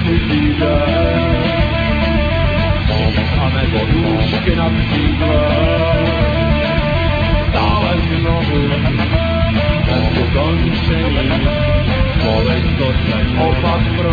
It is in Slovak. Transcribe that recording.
každý den. A nebo nůžky na křídlech, stále znovu, bez ukončení, bolej to se opak pro